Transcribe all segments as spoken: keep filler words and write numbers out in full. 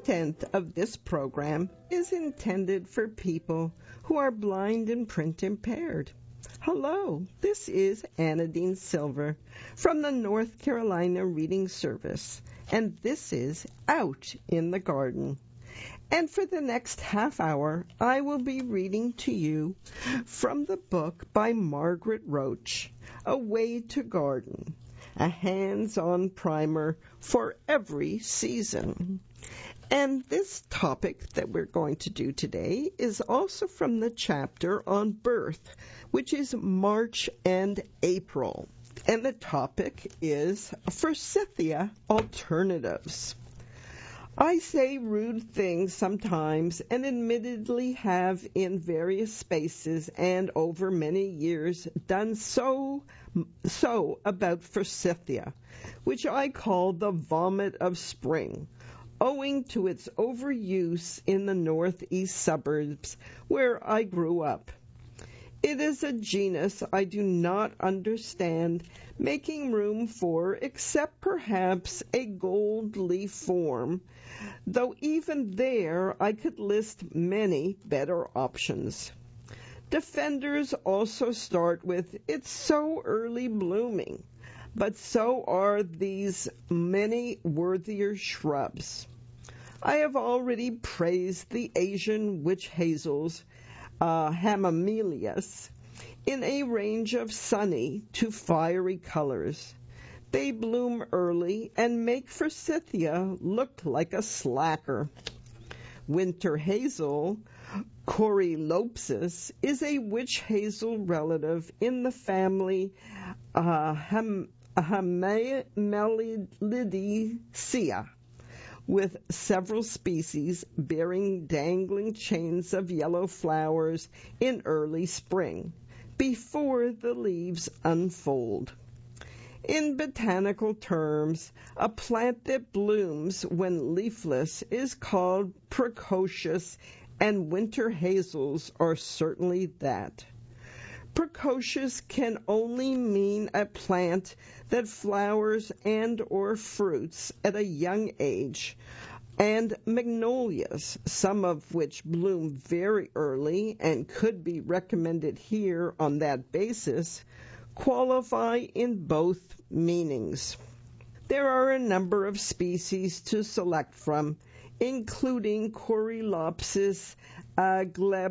content of this program is intended for people who are blind and print impaired. Hello, this is Anadine Silver from the North Carolina Reading Service, and this is Out in the Garden. And for the next half hour, I will be reading to you from the book by Margaret Roach, A Way to Garden, a hands-on primer for every season. And this topic that we're going to do today is also from the chapter on birth, which is March and April. And the topic is Forsythia alternatives. I say rude things sometimes, and admittedly have in various spaces and over many years done so so about forsythia, which I call the vomit of spring, owing to its overuse in the northeast suburbs where I grew up. It is a genus I do not understand making room for, except perhaps a gold leaf form, though even there I could list many better options. Defenders also start with, "It's so early blooming," but so are these many worthier shrubs. I have already praised the Asian witch hazels, uh, Hamamelias, in a range of sunny to fiery colors. They bloom early and make forsythia look like a slacker. Winter hazel, Coreopsis, is a witch hazel relative in the family uh, Ham- Hamelidaceae, with several species bearing dangling chains of yellow flowers in early spring, before the leaves unfold. In botanical terms, a plant that blooms when leafless is called precocious, and winter hazels are certainly that. Precocious can only mean a plant that flowers and or fruits at a young age, and magnolias, some of which bloom very early and could be recommended here on that basis, qualify in both meanings. There are a number of species to select from, including Coreopsis uh,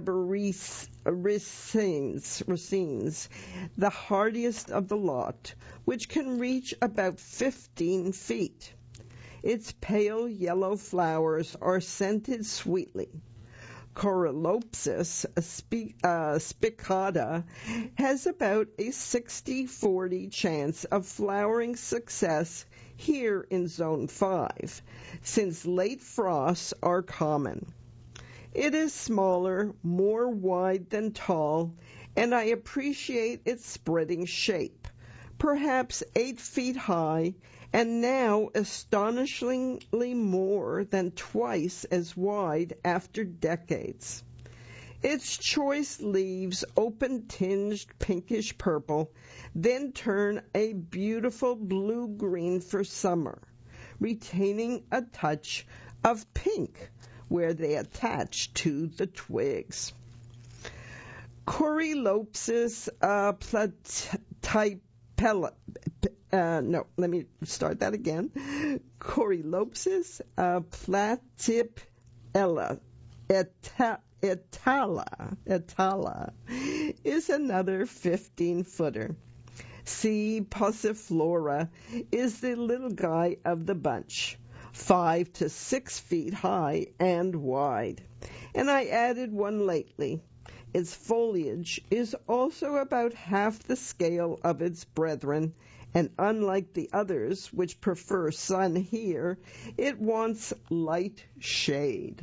glabricines, the hardiest of the lot, which can reach about fifteen feet. Its pale yellow flowers are scented sweetly. Coreopsis uh, spicata has about a sixty forty chance of flowering success here in Zone five, since late frosts are common. It is smaller, more wide than tall, and I appreciate its spreading shape, perhaps eight feet high, and now astonishingly more than twice as wide after decades. Its choice leaves open-tinged pinkish purple, then turn a beautiful blue-green for summer, retaining a touch of pink where they attach to the twigs. Coreopsis uh, platypella. Uh, no, let me start that again. Coreopsis uh, platypella eta, etala, etala is another fifteen-footer. C. passiflora is the little guy of the bunch, five to six feet high and wide. And I added one lately. Its foliage is also about half the scale of its brethren, and unlike the others, which prefer sun here, it wants light shade.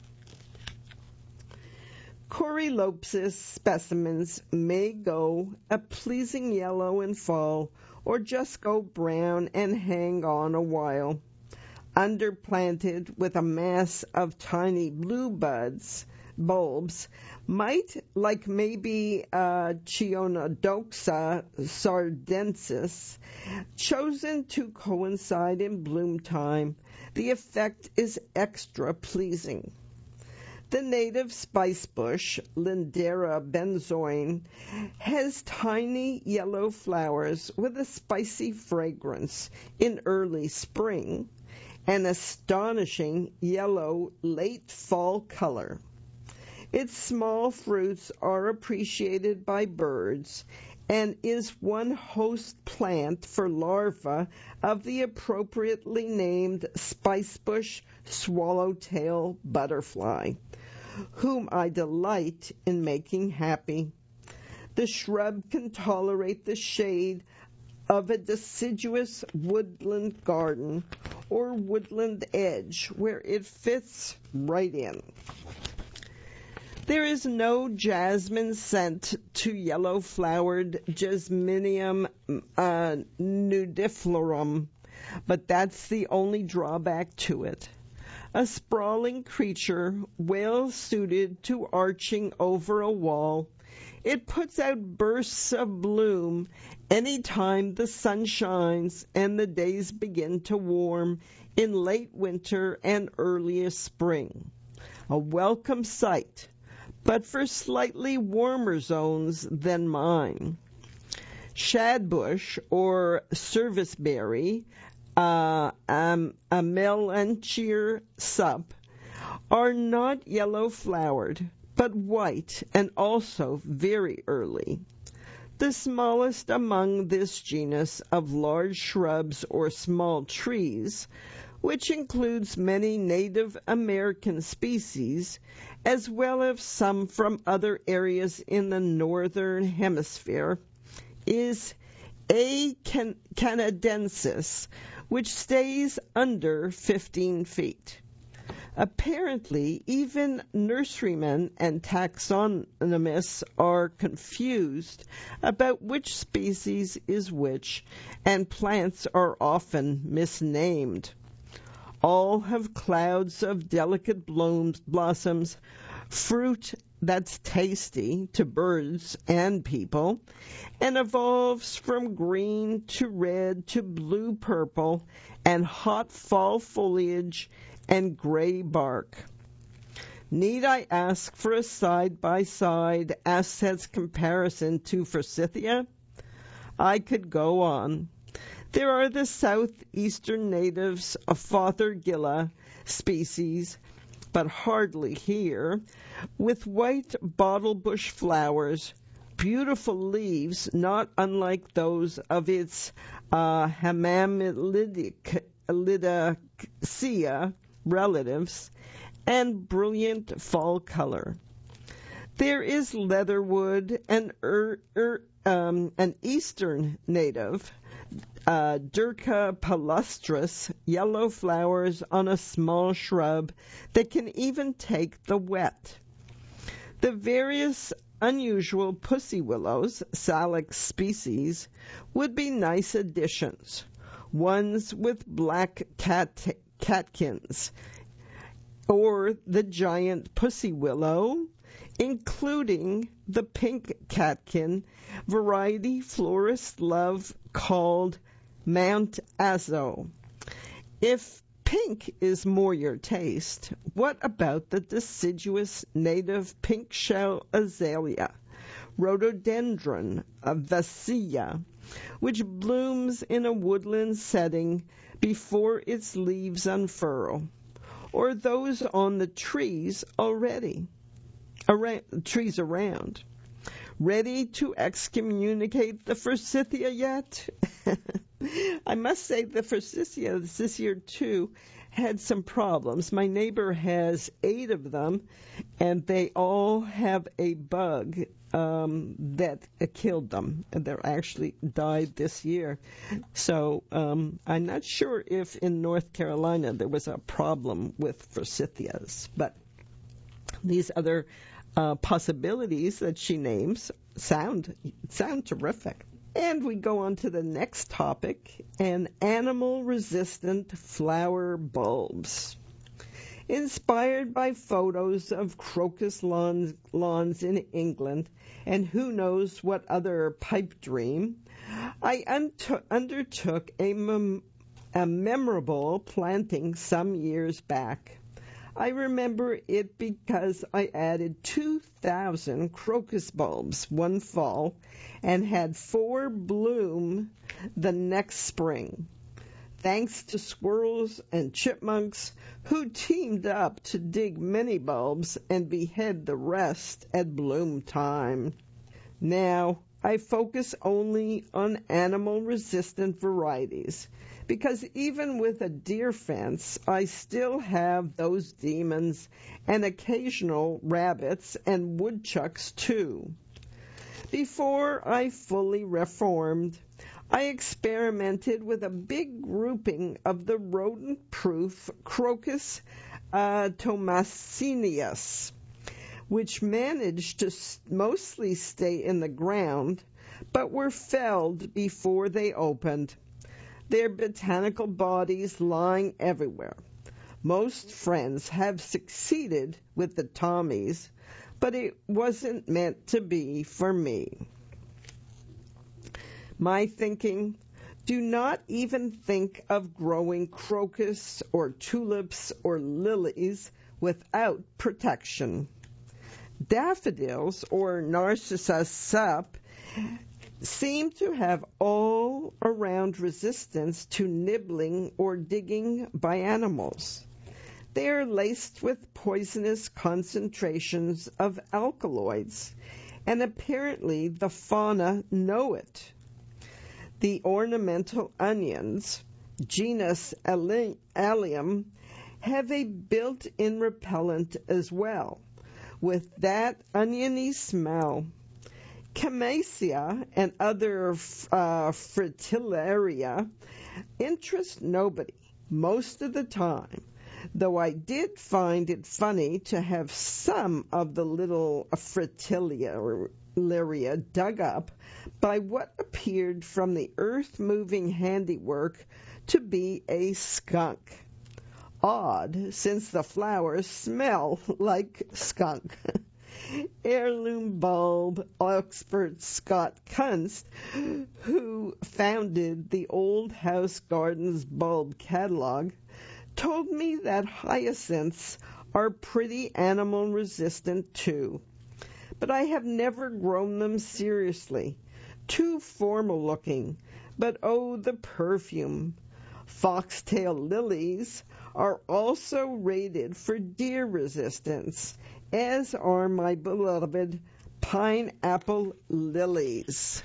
Coreopsis specimens may go a pleasing yellow in fall, or just go brown and hang on a while. Underplanted with a mass of tiny blue buds, bulbs might, like maybe uh, Chionodoxa sardensis, chosen to coincide in bloom time, the effect is extra pleasing. The native spice bush, Lindera benzoin, has tiny yellow flowers with a spicy fragrance in early spring, an astonishing yellow late fall color. Its small fruits are appreciated by birds and is one host plant for larvae of the appropriately named spicebush swallowtail butterfly, whom I delight in making happy. The shrub can tolerate the shade of a deciduous woodland garden or woodland edge where it fits right in. There is no jasmine scent to yellow-flowered Jasminium uh, nudiflorum, but that's the only drawback to it. A sprawling creature well suited to arching over a wall, it puts out bursts of bloom any time the sun shines and the days begin to warm in late winter and earliest spring. A welcome sight, but for slightly warmer zones than mine. Shadbush or serviceberry, uh, um, Amelanchier sup, are not yellow-flowered, but white and also very early. The smallest among this genus of large shrubs or small trees, which includes many Native American species, as well as some from other areas in the northern hemisphere, is A. canadensis, which stays under fifteen feet. Apparently, even nurserymen and taxonomists are confused about which species is which, and plants are often misnamed. All have clouds of delicate blooms, blossoms, fruit that's tasty to birds and people, and evolves from green to red to blue-purple and hot fall foliage and gray bark. Need I ask for a side-by-side assets comparison to Forsythia? I could go on. There are the southeastern natives of Fothergilla species, but hardly here, with white bottle-bush flowers, beautiful leaves not unlike those of its uh, Hamamlidacea relatives, and brilliant fall color. There is leatherwood, an, er, er, um, an eastern native, uh, Durca palustris, yellow flowers on a small shrub that can even take the wet. The various unusual pussy willows, Salix species, would be nice additions, ones with black cat catkins, or the giant pussy willow, including the pink catkin variety florists love called Mount Azo. If pink is more your taste, what about the deciduous native pink shell azalea, Rhododendron vaccea, which blooms in a woodland setting before its leaves unfurl, or those on the trees already, around, trees around. Ready to excommunicate the Forsythia yet? I must say the Forsythia this year, too, had some problems. My neighbor has eight of them, and they all have a bug um, that uh, killed them. And they're actually died this year. So um, I'm not sure if in North Carolina there was a problem with Forsythias, but these other uh, possibilities that she names sound sound terrific. And we go on to the next topic, and animal-resistant flower bulbs. Inspired by photos of crocus lawns, lawns in England and who knows what other pipe dream, I unto- undertook a, mem- a memorable planting some years back. I remember it because I added two thousand crocus bulbs one fall and had four bloom the next spring, thanks to squirrels and chipmunks who teamed up to dig many bulbs and behead the rest at bloom time. Now, I focus only on animal-resistant varieties, because even with a deer fence, I still have those demons and occasional rabbits and woodchucks too. Before I fully reformed, I experimented with a big grouping of the rodent-proof Crocus uh, Thomasinius, which managed to mostly stay in the ground, but were felled before they opened, their botanical bodies lying everywhere. Most friends have succeeded with the Tommies, but it wasn't meant to be for me. My thinking, do not even think of growing crocus or tulips or lilies without protection. Daffodils or Narcissus sup seem to have all-around resistance to nibbling or digging by animals. They are laced with poisonous concentrations of alkaloids, and apparently the fauna know it. The ornamental onions, genus Allium, have a built-in repellent as well, with that oniony smell. Camassia and other uh, fritillaria interest nobody most of the time, though I did find it funny to have some of the little fritillaria dug up by what appeared from the earth-moving handiwork to be a skunk. Odd, since the flowers smell like skunk. Heirloom bulb expert Scott Kunst, who founded the Old House Gardens bulb catalog, told me that hyacinths are pretty animal resistant too. But I have never grown them seriously. Too formal looking, but oh, the perfume. Foxtail lilies are also rated for deer resistance, as are my beloved pineapple lilies.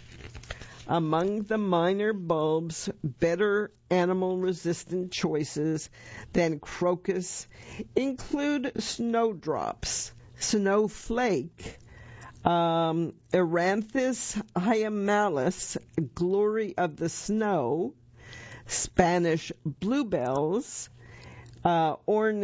Among the minor bulbs, better animal-resistant choices than crocus include snowdrops, snowflake, um, Eranthus hyemalis, glory of the snow, Spanish bluebells, uh,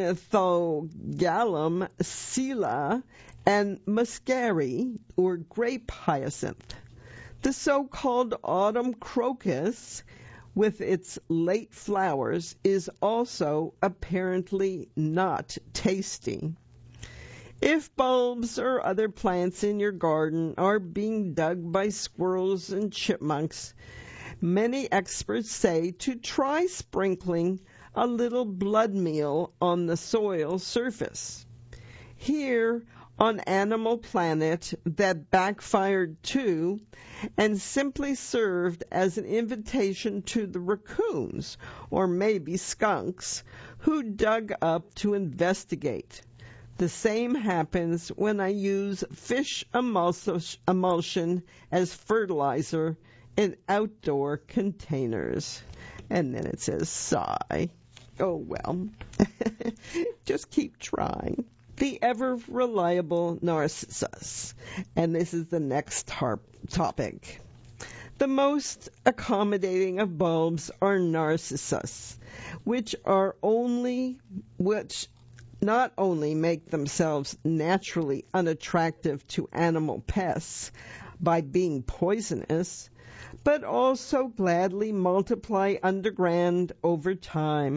Ornithogalum sela, and muscari, or grape hyacinth. The so-called autumn crocus, with its late flowers, is also apparently not tasty. If bulbs or other plants in your garden are being dug by squirrels and chipmunks, many experts say to try sprinkling a little blood meal on the soil surface. Here on Animal Planet, that backfired too, and simply served as an invitation to the raccoons, or maybe skunks, who dug up to investigate. The same happens when I use fish emulsion as fertilizer in outdoor containers. And then it says, sigh. Oh, well, just keep trying. The ever-reliable narcissus. And this is the next harp topic. The most accommodating of bulbs are narcissus, which are only, which not only make themselves naturally unattractive to animal pests by being poisonous, but also gladly multiply underground over time.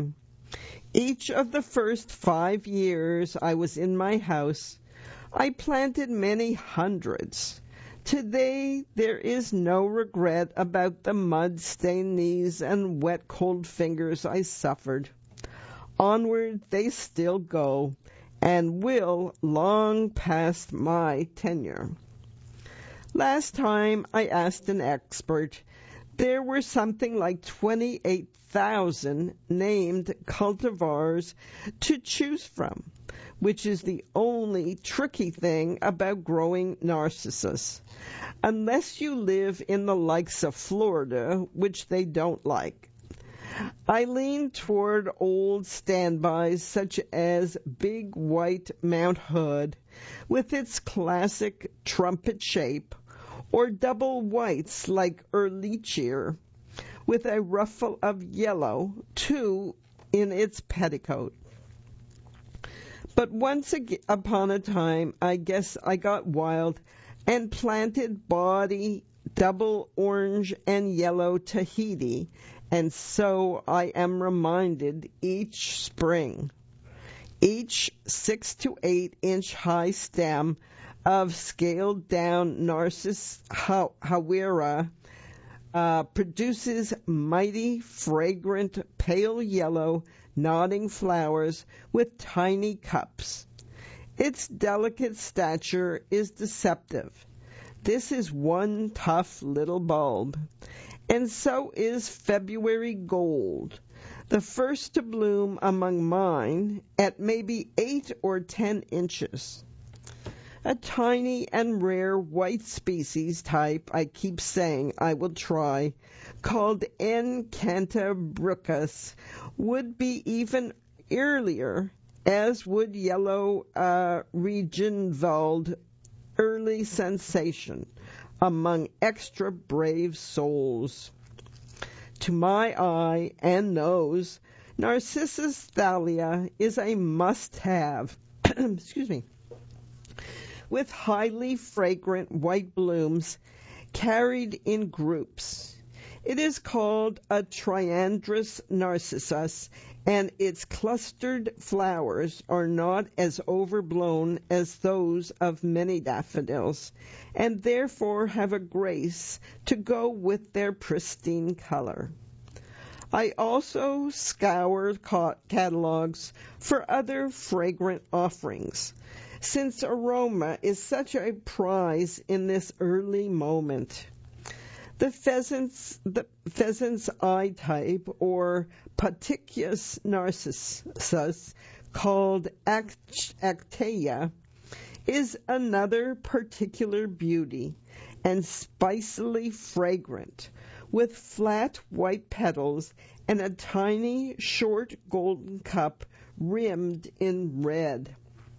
Each of the first five years I was in my house, I planted many hundreds. Today there is no regret about the mud-stained knees and wet cold fingers I suffered. Onward they still go, and will long past my tenure. Last time I asked an expert, there were something like twenty-eight thousand named cultivars to choose from, which is the only tricky thing about growing narcissus. Unless you live in the likes of Florida, which they don't like. I lean toward old standbys such as Big White Mount Hood with its classic trumpet shape, or double whites like Ehrlichia with a ruffle of yellow, too, in its petticoat. But once upon a time, I guess I got wild and planted body, double orange and yellow Tahiti, and so I am reminded each spring. Each six to eight inch high stem of scaled down Narcissus hawera uh, produces mighty, fragrant, pale yellow, nodding flowers with tiny cups. Its delicate stature is deceptive. This is one tough little bulb. And so is February gold, the first to bloom among mine at maybe eight or ten inches. A tiny and rare white species type I keep saying I will try, called N. cantabrucus, would be even earlier, as would yellow uh, Regenwald, early sensation among extra brave souls. To my eye and nose, Narcissus thalia is a must-have. Excuse me. With highly fragrant white blooms carried in groups. It is called a triandrous narcissus, and its clustered flowers are not as overblown as those of many daffodils, and therefore have a grace to go with their pristine color. I also scour catalogs for other fragrant offerings, since aroma is such a prize in this early moment. The pheasant's, the pheasant's eye type, or Paticus narcissus, called Actaea, is another particular beauty, and spicily fragrant, with flat white petals and a tiny short golden cup rimmed in red.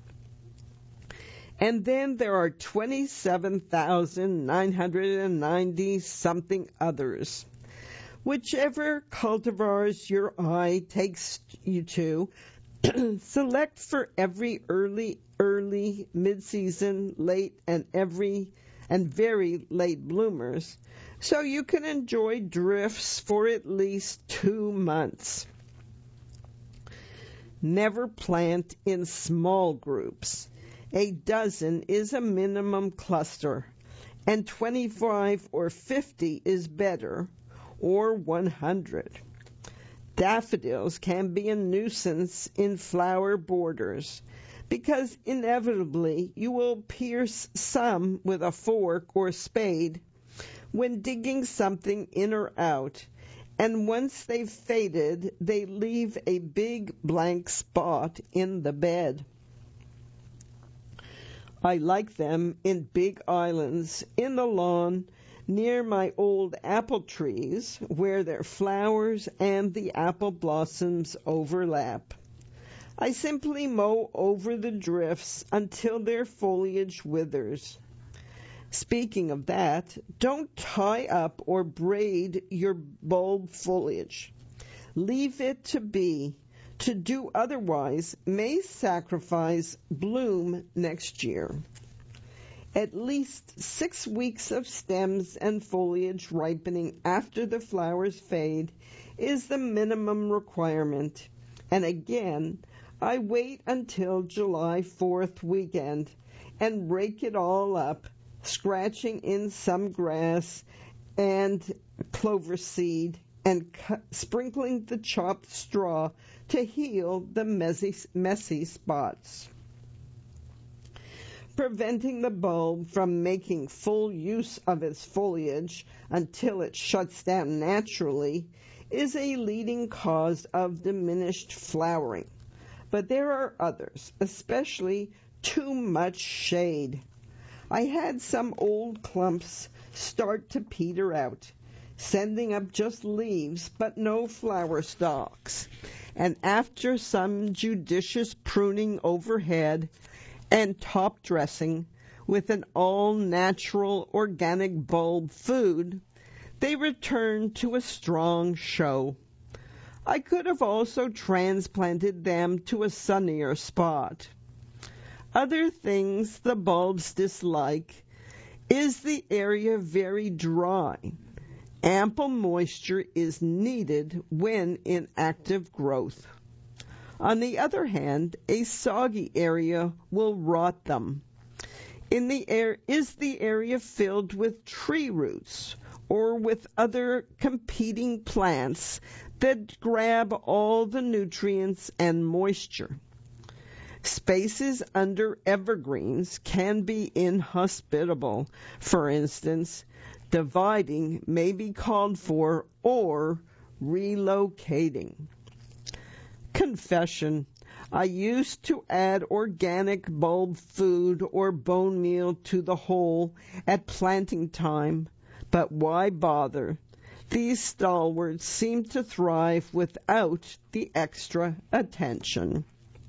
And then there are twenty-seven thousand nine hundred ninety something others. Whichever cultivars your eye takes you to, select for every early, early, mid-season, late, and every and very late bloomers, so you can enjoy drifts for at least two months. Never plant in small groups. A dozen is a minimum cluster, and twenty-five or fifty is better, or one hundred. Daffodils can be a nuisance in flower borders, because inevitably you will pierce some with a fork or spade when digging something in or out, and once they've faded, they leave a big blank spot in the bed. I like them in big islands in the lawn near my old apple trees, where their flowers and the apple blossoms overlap. I simply mow over the drifts until their foliage withers. Speaking of that, don't tie up or braid your bulb foliage. Leave it to be. To do otherwise may sacrifice bloom next year. At least six weeks of stems and foliage ripening after the flowers fade is the minimum requirement, And again, I wait until July fourth weekend and rake it all up, scratching in some grass and clover seed and cu- sprinkling the chopped straw to heal the messy, messy spots. Preventing the bulb from making full use of its foliage until it shuts down naturally is a leading cause of diminished flowering. But there are others, especially too much shade. I had some old clumps start to peter out, sending up just leaves but no flower stalks. And after some judicious pruning overhead and top dressing with an all-natural organic bulb food, they returned to a strong show. I could have also transplanted them to a sunnier spot. Other things the bulbs dislike is the area very dry. Ample moisture is needed when in active growth. On the other hand, a soggy area will rot them. In the air is the area filled with tree roots or with other competing plants that grab all the nutrients and moisture. Spaces under evergreens can be inhospitable. For instance, dividing may be called for or relocating. Confession. I used to add organic bulb food or bone meal to the whole at planting time, but why bother? These stalwarts seem to thrive without the extra attention.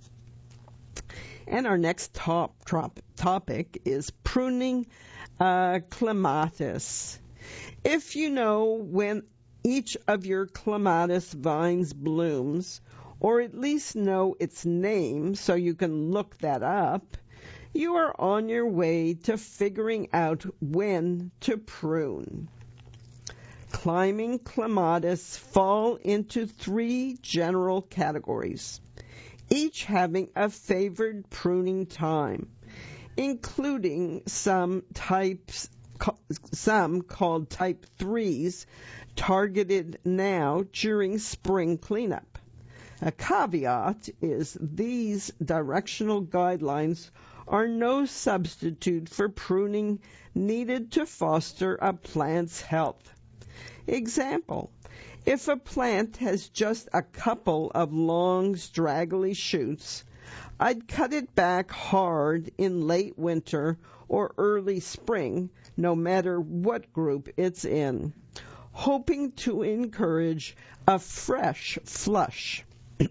And our next top, top topic is pruning uh, clematis. If you know when each of your clematis vines blooms, or at least know its name so you can look that up, you are on your way to figuring out when to prune. Climbing clematis fall into three general categories, each having a favored pruning time, including some types, some called type threes, targeted now during spring cleanup. A caveat is these directional guidelines are no substitute for pruning needed to foster a plant's health. Example, if a plant has just a couple of long, straggly shoots, I'd cut it back hard in late winter or early spring, no matter what group it's in, hoping to encourage a fresh flush.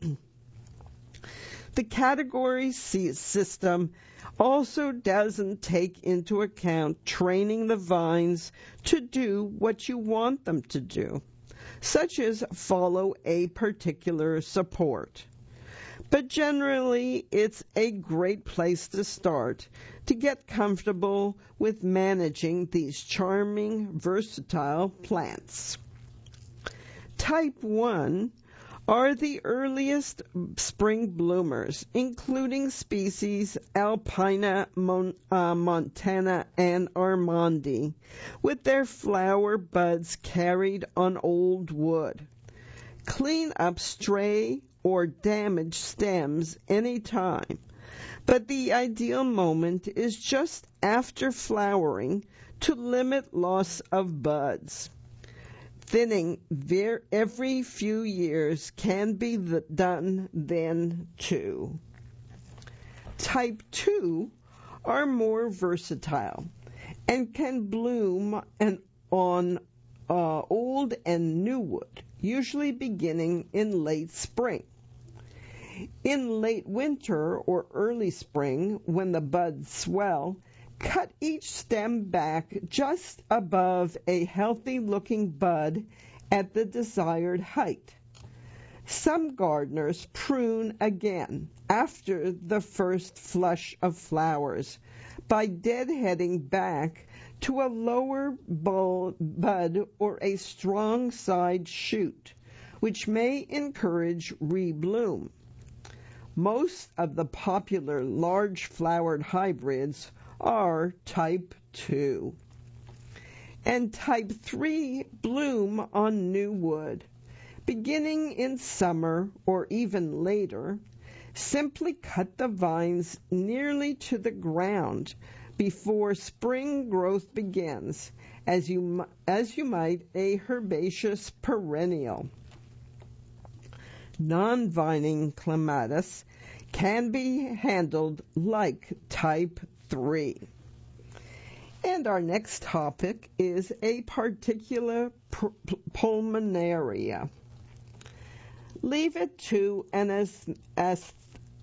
The category system also doesn't take into account training the vines to do what you want them to do, such as follow a particular support. But generally, it's a great place to start to get comfortable with managing these charming, versatile plants. Type one are the earliest spring bloomers, including species Alpina, Mon, uh, Montana, and Armandi, with their flower buds carried on old wood. Clean up stray or damaged stems any time, but the ideal moment is just after flowering to limit loss of buds. Thinning ver- every few years can be th- done then too. Type two are more versatile and can bloom and on uh, old and new wood, usually beginning in late spring. In late winter or early spring, when the buds swell, cut each stem back just above a healthy-looking bud at the desired height. Some gardeners prune again after the first flush of flowers by deadheading back to a lower bud or a strong side shoot, which may encourage rebloom. Most of the popular large-flowered hybrids are type two. And type three bloom on new wood. Beginning in summer or even later, simply cut the vines nearly to the ground before spring growth begins, as you, as you might a herbaceous perennial. Non-vining clematis can be handled like type three. And our next topic is a particular pr- pulmonaria. Leave it to an as- as-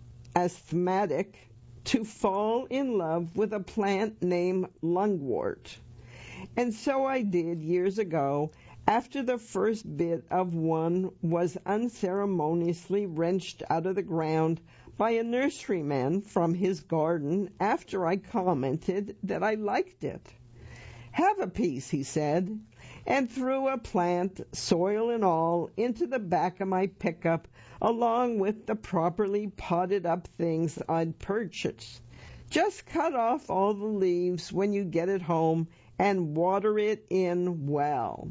asthmatic to fall in love with a plant named lungwort. And so I did years ago, after the first bit of one was unceremoniously wrenched out of the ground by a nurseryman from his garden after I commented that I liked it. "Have a piece," he said, and threw a plant, soil and all, into the back of my pickup along with the properly potted up things I'd purchased. "Just cut off all the leaves when you get it home and water it in well."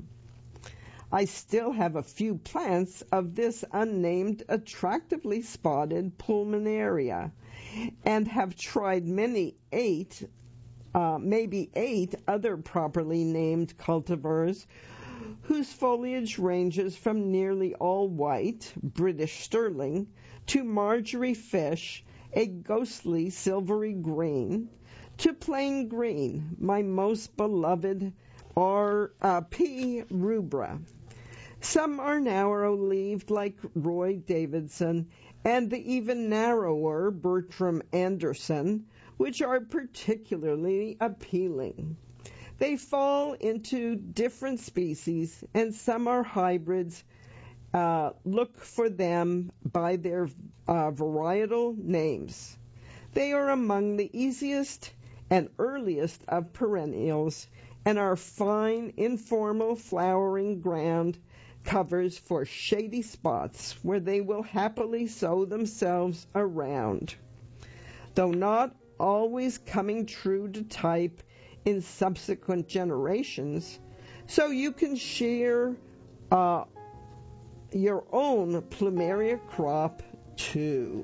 I still have a few plants of this unnamed, attractively spotted pulmonaria, and have tried many eight, uh, maybe eight other properly named cultivars, whose foliage ranges from nearly all white, British sterling, to Marjorie fish, a ghostly silvery green, to plain green, my most beloved R, uh, P. rubra. Some are narrow-leaved like Roy Davidson, and the even narrower Bertram Anderson, which are particularly appealing. They fall into different species, and some are hybrids. Uh, look for them by their uh, varietal names. They are among the easiest and earliest of perennials, and are fine, informal flowering ground covers for shady spots where they will happily sow themselves around. Though not always coming true to type in subsequent generations, so you can share uh, your own plumeria crop too.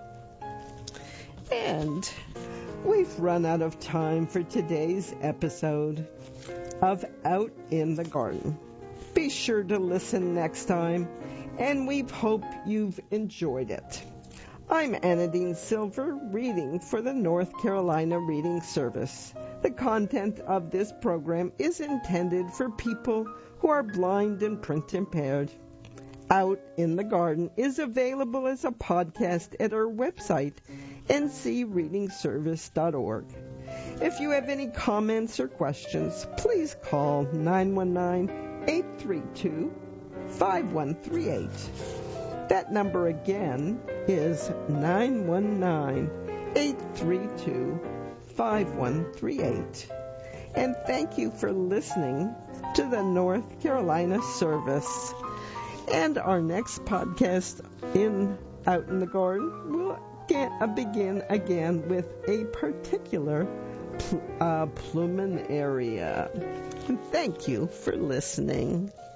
And we've run out of time for today's episode of Out in the Garden. Be sure to listen next time, and we hope you've enjoyed it. I'm Anadine Silver, reading for the North Carolina Reading Service. The content of this program is intended for people who are blind and print impaired. Out in the Garden is available as a podcast at our website, n c reading service dot org. If you have any comments or questions, please call nine one nine, eight three two, five one three eight. That number again is nine one nine, eight three two, five one three eight. And thank you for listening to the North Carolina service. And our next podcast in Out in the Garden will get, uh, begin again with a particular pl- uh, plumenaria. And thank you for listening.